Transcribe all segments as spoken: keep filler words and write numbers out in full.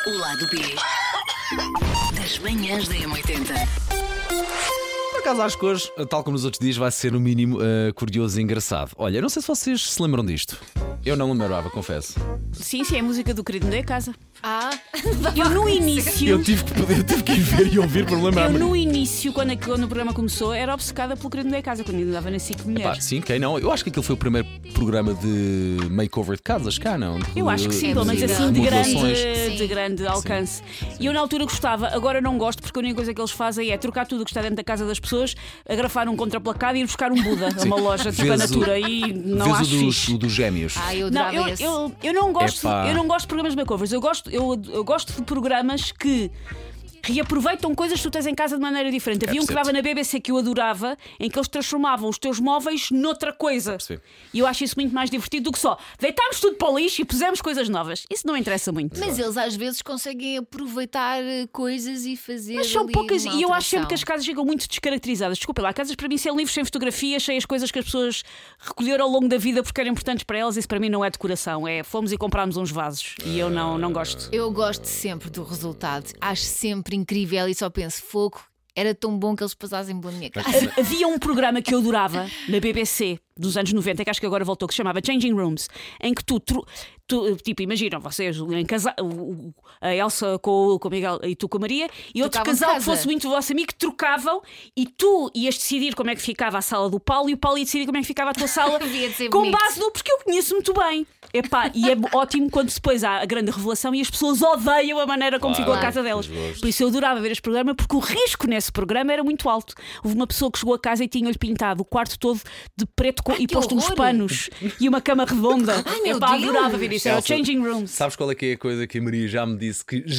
O lado B das manhãs da M oitenta. Por acaso acho que hoje, tal como nos outros dias, vai ser no mínimo uh, curioso e engraçado. Olha, eu não sei se vocês se lembram disto. Eu não lembrava, confesso. Sim, sim, é a música do Querido Mudei a Casa. Ah, Eu no início, Eu tive que, eu tive que ir ver e ouvir para me lembrar. eu no início, quando, a- quando o programa começou, era obcecada pelo Querido Mudei a Casa, quando ainda dava na SIC Pá, Mulheres. sim, quem não? Eu acho que aquele foi o primeiro programa de makeover de casas, cá não? De- Eu acho que sim, É pelo menos possível. assim de grande, remodelações. de grande alcance. E eu na altura gostava, agora não gosto, porque a única coisa que eles fazem é trocar tudo o que está dentro da casa das pessoas, agrafar um contraplacado e ir buscar um Buda a uma loja tipo a Vês o- Natura. E não Vês acho o dos, fixe. o dos gêmeos. ah, eu Não, adorava eu, esse. eu, eu não gosto, Epá. eu não gosto de programas de makeovers. Eu gosto, eu, eu gosto de programas que reaproveitam coisas que tu tens em casa de maneira diferente. Havia um que percebo. dava na B B C que eu adorava, em que eles transformavam os teus móveis noutra coisa. percebo. E eu acho isso muito mais divertido do que só deitámos tudo para o lixo e pusemos coisas novas. Isso não interessa muito. Mas eles às vezes conseguem aproveitar eh, coisas e fazer. Mas são ali poucas, uma e eu acho sempre que as alteração. casas ficam muito descaracterizadas. Desculpa lá, casas para mim são livros sem fotografias, cheias de coisas que as pessoas recolheram ao longo da vida porque eram importantes para elas. Isso para mim não é decoração, é fomos e comprámos uns vasos. E eu não, não gosto. Eu gosto sempre do resultado. Acho sempre incrível e só penso, fogo, era tão bom que eles passassem pela minha casa. Havia um programa que eu adorava na B B C dos anos noventa, que acho que agora voltou, que se chamava Changing Rooms, em que tu, tru- tu tipo, imaginam vocês em casa, o- o- a Elsa com, o- com o Miguel e tu com a Maria, e outro Trocavam de casal que casa. fosse muito vosso amigo, trocavam e tu ias decidir como é que ficava a sala do Paulo e o Paulo ia decidir como é que ficava a tua sala Devia de ser com bonito. base no, porque eu conheço muito bem. Epá, e é ótimo quando depois há a grande revelação e as pessoas odeiam a maneira como Claro, ficou a claro. casa delas. Justo. Por isso eu adorava ver este programa, porque o risco nesse programa era muito alto. Houve uma pessoa que chegou a casa e tinha-lhe pintado o quarto todo de preto co- e que posto uns horror! panos e uma cama redonda. Ai, meu Epá, Deus! adorava ver isso. Era o Elsa, Changing Rooms. Sabes qual é que é a coisa que a Maria já me disse que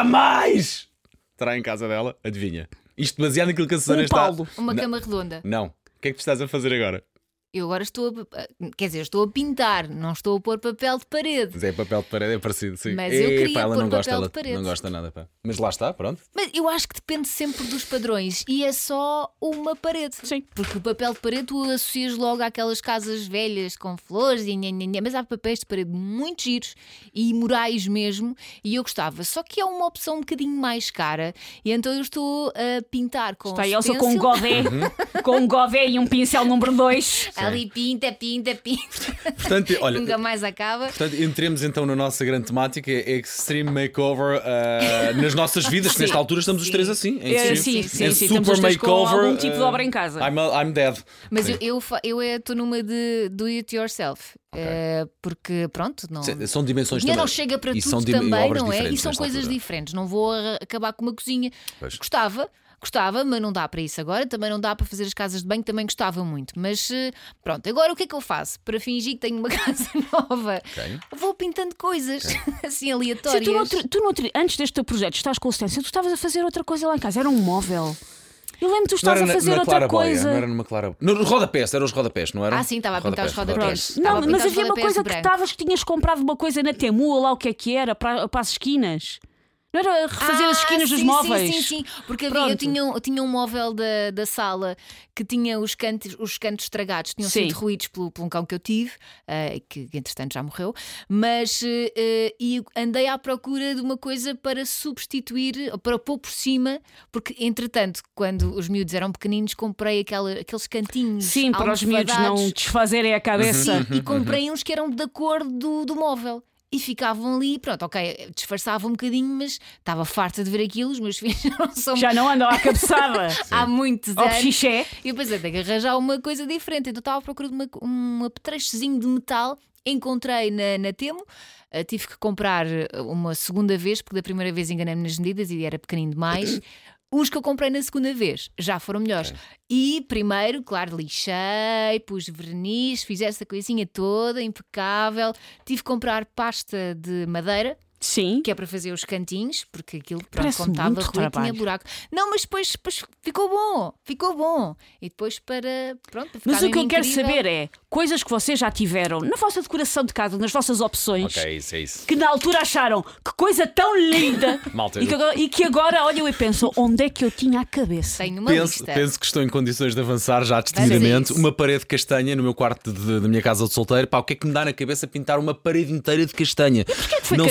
jamais terá em casa dela? Adivinha? Isto baseado naquilo que a Susana Um está... Paulo. Uma Não, cama redonda. Não. O que é que tu estás a fazer agora? Eu agora estou a. Quer dizer, estou a pintar, não estou a pôr papel de parede. Mas é papel de parede, é parecido, sim. Mas eu Epá, queria ela pôr não gosta, papel ela de parede. não gosta nada, pá. Mas lá está, pronto. Mas eu acho que depende sempre dos padrões e é só uma parede. Sim. Porque o papel de parede tu associas logo àquelas casas velhas com flores e nhanhanhã, mas há papéis de parede muito giros e morais mesmo e eu gostava. Só que é uma opção um bocadinho mais cara e então eu estou a pintar com Está aí Elsa com um stencil. godé, Uhum. com um godé e um pincel número dois. Ali pinta, pinta, pinta. Portanto, olha, Nunca mais acaba. portanto, entremos então na nossa grande temática, é Extreme Makeover ah, nas nossas vidas, que nesta altura estamos os três assim. Em É, extreme- sim, sim, em sim, estamos super os três com makeover. algum tipo de ah, obra em casa. I'm, a- I'm dead. Mas Sim. eu estou eu, eu estou numa de do it yourself. Eh, porque pronto, não. Se- São dimensões O dinheiro também. não chega para E tudo são dim- também, obras não é? E diferentes são nesta coisas altura. diferentes. Não vou a- acabar com uma cozinha. Pois. Gostava, gostava, mas não dá para isso agora. Também não dá para fazer as casas de banho, também gostava muito. Mas eh, pronto, agora o que é que eu faço? Para fingir que tenho uma casa nova, Ok. vou pintando coisas assim Sim, aleatórias. tu, no outro- tu no outro- antes deste teu projeto, estás com o stencil, tu estavas a fazer outra coisa lá em casa, era um móvel. Eu lembro que tu Não estás era a na- fazer na outra claraboia, coisa. Não era numa clara. No, nos rodapés, eram os rodapés, não era? Ah, sim, estava a pintar os rodapés. Não, Estava a mas pintar os havia uma rodapés coisa de que branco. estavas que tinhas comprado uma coisa na Temu, ou lá o que é que era, para, para as esquinas. Não era refazer as Ah, esquinas dos sim, móveis. Sim, sim, sim. Porque havia, eu, Pronto. tinha, um- eu tinha um móvel da, da sala que tinha os cantos, os cantos estragados, tinham Sim. sido ruídos pelo, pelo um cão que eu tive, eh, que entretanto já morreu, mas eh, eh, e andei à procura de uma coisa para substituir, para pôr por cima, porque entretanto, quando os miúdos eram pequeninos, comprei aquela, aqueles cantinhos. Sim, para os miúdos não almofadados. desfazerem a cabeça. Sim, e comprei uns que eram da cor do, do móvel. E ficavam ali, pronto, ok, disfarçava um bocadinho, mas estava farta de ver aquilo. Os meus filhos não são Já não andam à cabeçada. há muitos Ao anos. xixé. E eu pensei, tenho que arranjar uma coisa diferente. Então estava à procura de uma, um apetrechozinho de metal. Encontrei na, na Temo. Uh, tive que comprar uma segunda vez, porque da primeira vez enganei-me nas medidas e era pequenino demais. Os que eu comprei na segunda vez já foram melhores. Ok. E primeiro, claro, lixei, pus verniz, fiz essa coisinha toda impecável. Tive que comprar pasta de madeira, Sim. que é para fazer os cantinhos, porque aquilo, pronto, Parece como estava muito ruim, tinha trabalho. buraco. Não, mas depois, depois ficou bom, ficou bom. E depois para, pronto, para ficar Mas o que eu mesmo quero incrível. saber é coisas que vocês já tiveram na vossa decoração de casa, nas vossas opções, Ok, isso é isso. que na altura acharam que coisa tão linda Malta, e, que agora, e que agora olham e pensam onde é que eu tinha a cabeça. Tenho uma Penso, lista. penso que estou em condições de avançar já Vamos destemidamente. a isso. Uma parede castanha no meu quarto de- da minha casa de solteiro. Pá, o que é que me dá na cabeça pintar uma parede inteira de castanha? Porquê que foi Não só- castanho? porque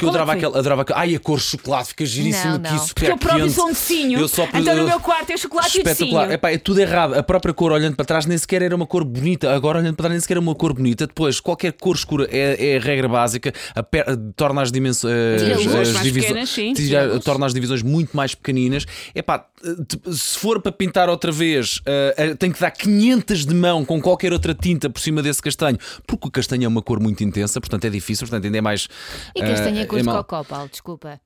eu adorava Qual é que aquela. Adorava aquela. Ai, a cor de chocolate fica giríssimo Não, aqui, não. super Porque eu próprio quente. sou um tecinho. Eu só- Então no eu- meu quarto é chocolate e Espetacular. tecinho. Epá, é tudo errado. A própria cor, olhando para trás, nem sequer era uma cor bonita. Agora, olhando para trás, nem sequer era uma cor bonita. Depois, qualquer cor escura é, é a regra básica. A per- torna as dimensões. Tira as- luz as mais divisões- pequenas, sim. tira- Tira luz. torna as divisões muito mais pequeninas. Epá, te- se for para pintar outra vez, eh, eh, tem que dar quinhentas de mão com qualquer outra tinta por cima desse castanho. Porque o castanho é uma cor muito intensa, portanto é difícil, portanto ainda é mais. E castanha eh, é cor é de mau. cocó, Paulo, desculpa.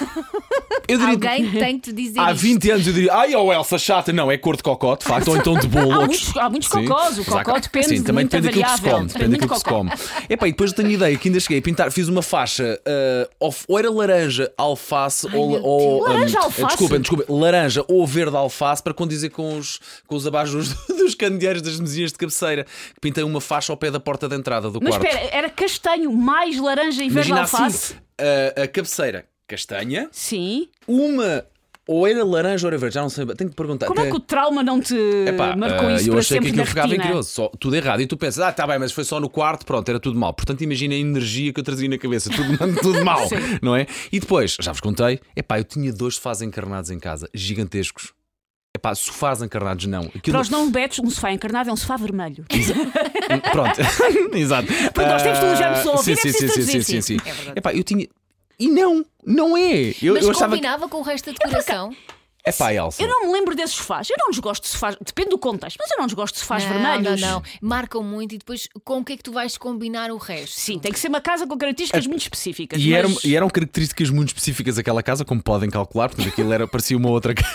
Eu diria- Alguém tem que te dizer Há isto. vinte anos eu diria, ai, oh Elsa, chata, não, é cor de cocó, de facto, ou então de bolo. Há ou- muitos, há muitos Sim. cocós, o Mas há- cocó depende Sim, de também muita depende daquilo que se variável. come. Depende daquilo que se come. Epá, e depois tenho ideia que ainda cheguei a pintar, fiz uma faixa, ah, ou, ou era laranja, alface, ou, meu ou Deus. Laranja, ah, alface? Desculpem, desculpem, laranja ou verde alface para condizer com os, com os abajures dos candeeiros das mesinhas de cabeceira. Pintei uma faixa ao pé da porta de entrada do Mas quarto. espera, era castanho mais laranja e verde Imagina alface? assim, a, a cabeceira castanha, Sim. uma ou era laranja ou era verde, já não sei, tenho que perguntar. Como é que o trauma não te Epá, marcou ah, isso eu para achei que sempre aquilo na ficava retina? incrível, só, tudo errado. E tu pensas, ah, tá bem, mas foi só no quarto, pronto, era tudo mal. Portanto, imagina a energia que eu trazia na cabeça, tudo, tudo mal, Sim. não é? E depois, já vos contei, epá, eu tinha dois sofás encarnados em casa, gigantescos. Epá, sofás encarnados não. Aquilo... Para os não betos, um sofá encarnado é um sofá vermelho. Pronto, exato. Porque nós temos de elogiar a pessoa, sim, ouvir, é sim, sim, preciso sim, sim, traduzir, sim, sim. sim. É verdade. Epá, eu tinha. E não, não é. Eu, Mas eu achava que. combinava com o resto da decoração. Epá, Elsa. Eu não me lembro desses sofás. Eu não desgosto de sofás. Depende do contexto, mas eu não desgosto de sofás não, vermelhos. Não, não, marcam muito e depois com o que é que tu vais combinar o resto? Sim, tem que ser uma casa com características muito específicas. E, eram, mas... e eram características muito específicas daquela casa, como podem calcular, portanto aquilo era, parecia uma outra casa.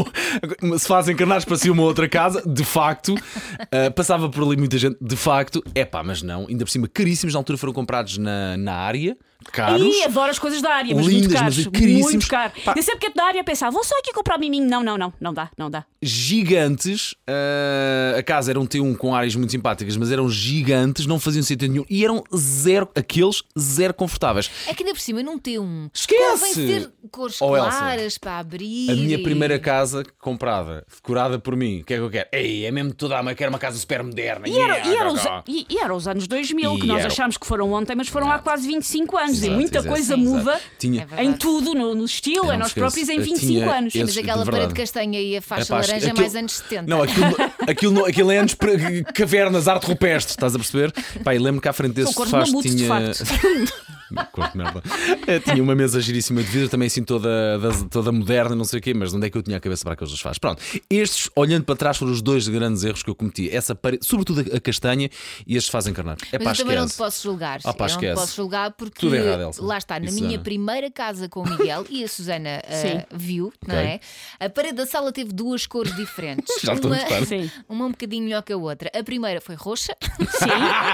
Se fazem encarnados, parecia uma outra casa, de facto. Uh, passava por ali muita gente, de facto. É pá, mas não, ainda por cima, caríssimos. Na altura foram comprados na, na área, caros. Ih, adoro as coisas da área, mas Lindas, muito caros. mas caríssimos. Muito caro. Pá. Eu sempre que é da área a pensar, vou só aqui comprar miminho. Não, não, não, não dá, não dá. Gigantes. Uh, a casa era um T um com áreas muito simpáticas, mas eram gigantes, não faziam sentido nenhum. E eram zero, aqueles zero confortáveis. É que ainda por cima não tem um. Esquece! Convém ter cores Oh, Elsa, claras para abrir. A minha e- primeira casa comprada, decorada por mim, o que é que eu quero? Ei, é mesmo toda a quero uma casa super moderna. E era, e, Yeah, era os, gaga. e, e era os anos dois mil, E que nós era- achámos que foram ontem, mas foram há quase vinte e cinco anos. Exato, e muita exato, coisa exato. muda Tinha, É verdade. em tudo, no, no estilo, Eu em não nós esqueço. próprios, em Eu vinte e cinco tinha anos. esse- Mas aquela de parede verdade. castanha e a faixa Epá, laranja é aquilo- mais anos setenta. Não, aquilo, aquilo, não- aquilo é anos para- cavernas, arte rupestre, estás a perceber? Pá, e lembro que à frente desse São cores de sofás mamute, de tinha. facto. Cor de merda. Eh, Tinha uma mesa giríssima de vidro, também assim toda, da- toda moderna, não sei o quê, mas onde é que eu tinha a cabeça para aqueles dos sofás? Pronto, estes, olhando para trás, foram os dois grandes erros que eu cometi. Essa parede, sobretudo a castanha e estes fazem encarnados. É Mas pá, eu também não te esquece. posso julgar. Ah, pá, eu não te esquece. posso julgar porque Tudo errado, Elsa. lá está, na E minha Susana? primeira casa com o Miguel e a Susana ah, Sim. viu, não Ok. é? A parede da sala teve duas cores diferentes. Já estou a uma, gostar. Sim. uma um bocadinho melhor que a outra. A primeira foi roxa. Sim.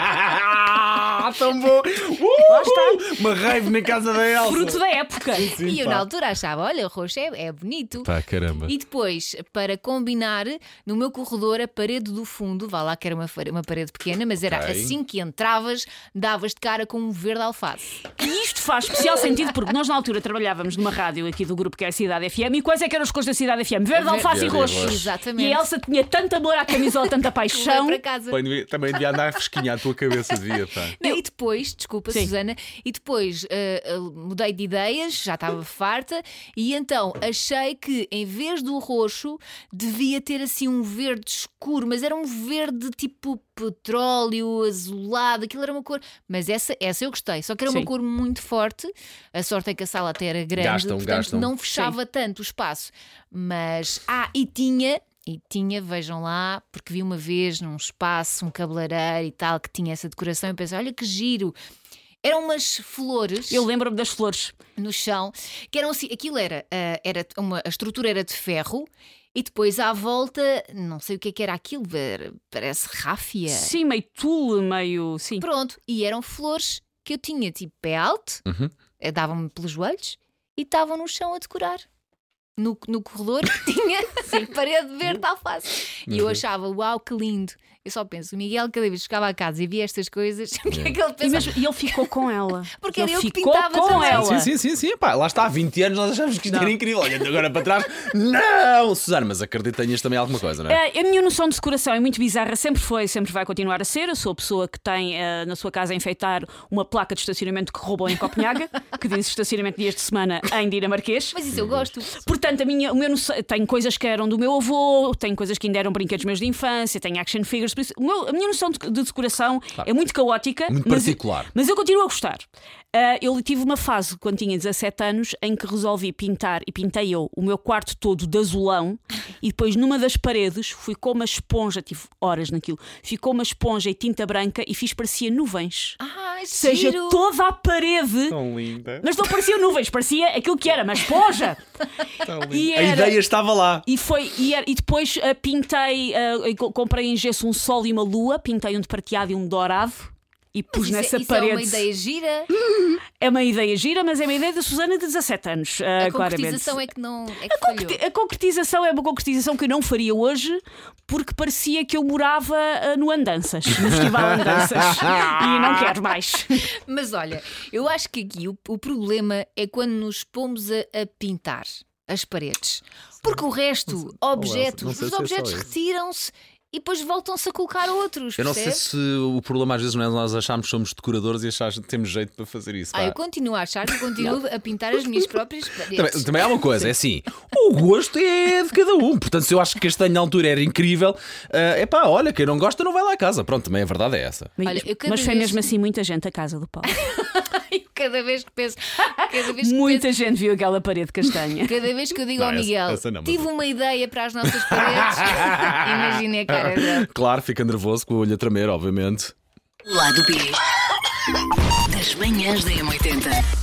Ah, tão bom! Lá está. Uma raiva na casa da Elsa. Fruto da época. e eu pá. na altura achava, olha, roxo é, é bonito. Pá, caramba. E depois, para combinar, no meu corredor, a parede do fundo, vá lá que era uma, fare- uma parede pequena, mas era Ok. assim que entravas, davas de cara com um verde alface. E isto faz especial sentido porque nós na altura trabalhávamos numa rádio aqui do grupo que é a Cidade F M. E quais é que eram as cores da Cidade F M? Verde, Verde, alface e verde e roxo. roxo. Exatamente. E a Elsa tinha tanto amor à camisola, tanta paixão. Para casa. Bem, devia- também devia andar a fresquinhar a tua cabeça, devia, pá. Não, e depois, desculpa, Sim. Susana, e depois ah, ah, mudei de ideias, já estava farta, e então achei que em vez do roxo devia ter assim um verde escuro, mas era um verde tipo petróleo, azulado, aquilo era uma cor. Mas essa, essa eu gostei, só que era uma Sim. cor muito forte. A sorte é que a sala até era grande, Gastam, portanto gastam. não fechava tanto o espaço. Mas, ah, e tinha. E tinha, vejam lá, porque vi uma vez num espaço, um cabeleireiro e tal, que tinha essa decoração e pensei, olha que giro. Eram umas flores Eu lembro-me das flores. no chão, que eram assim, aquilo era, ah, era uma, a estrutura era de ferro e depois à volta, não sei o que é que era aquilo, era- parece ráfia. Sim, meio tule, meio. Sim. Pronto, e eram flores que eu tinha tipo pé alto, Uhum. eh, davam-me pelos joelhos e estavam no chão a decorar. No, no corredor que tinha parede verde alface. E eu achava, uau, que lindo. Eu Eu só penso, o Miguel, cada vez que chegava a casa e via estas coisas, o que é que ele E, pensava? mesmo- e ele ficou com ela. Porque ele era eu que ficou pintava com também. ela. Sim, sim, sim, sim. Pá, lá está, há vinte anos nós achávamos que isto era incrível. Olhando agora para trás, não! Susana, mas acredito que tenhas também alguma coisa, não é? É, a minha noção de decoração é muito bizarra, sempre foi, sempre vai continuar a ser. Eu sou a pessoa que tem eh, na sua casa a enfeitar uma placa de estacionamento que roubou em Copenhaga, que diz estacionamento dias de semana em Dinamarquês. Mas isso eu gosto. Portanto, a minha, o meu noção, tenho coisas que eram do meu avô, tenho coisas que ainda eram brinquedos meus de infância, tenho action figures, por isso, o meu- a minha noção de, de decoração é muito caótica, Muito mas, particular. mas eu continuo a gostar. Ah, eu tive uma fase, quando tinha dezassete anos, em que resolvi pintar, e pintei eu, o meu quarto todo de azulão, e depois numa das paredes fui com uma esponja, tive horas naquilo, ficou uma esponja e tinta branca e fiz parecia nuvens. Ah, Ou seja, giro. toda a parede. Tão linda. Mas não parecia nuvens, parecia aquilo que era, uma esponja. E A era- ideia estava lá. E, foi, e, era- e depois ah, pintei, ah, e co- comprei em gesso um sol e uma lua, pintei um de prateado e um de dourado e Mas pus isso, é- nessa isso parede. é uma ideia gira. É uma ideia gira, mas é uma ideia da Susana de dezassete anos. ah, A claramente. concretização é que não é que falhou. Concreti- A concretização é uma concretização que eu não faria hoje porque parecia que eu morava ah, no Andanças, no Festival Andanças. E não quero mais. Mas olha, eu acho que aqui o, o problema é quando nos pomos a, a pintar as paredes. Porque o resto, objetos, não sei os se é só objetos isso. retiram-se e depois voltam-se a colocar outros. Eu não sei percebes? se o problema às vezes não é nós acharmos que somos decoradores e achar que temos jeito para fazer isso. Ah, pá. eu continuo a achar que continuo a pintar as minhas próprias paredes. Também, também há uma coisa, é assim, o gosto é de cada um. Portanto, se eu acho que castanho na altura era incrível, é pá, olha, quem não gosta não vai lá a casa. Pronto, também a verdade é essa. Olha, eu cada mas foi vez- mesmo assim muita gente à casa do Paulo. Ai, cada vez que penso, cada vez que Muita penso, gente viu aquela parede castanha. cada vez que eu digo Não, ao essa- Miguel, essa não, mas- tive uma ideia para as nossas paredes, imagine a cara dele. Claro, fica nervoso com o olho a tremer, obviamente. Lado B das manhãs da M oitenta.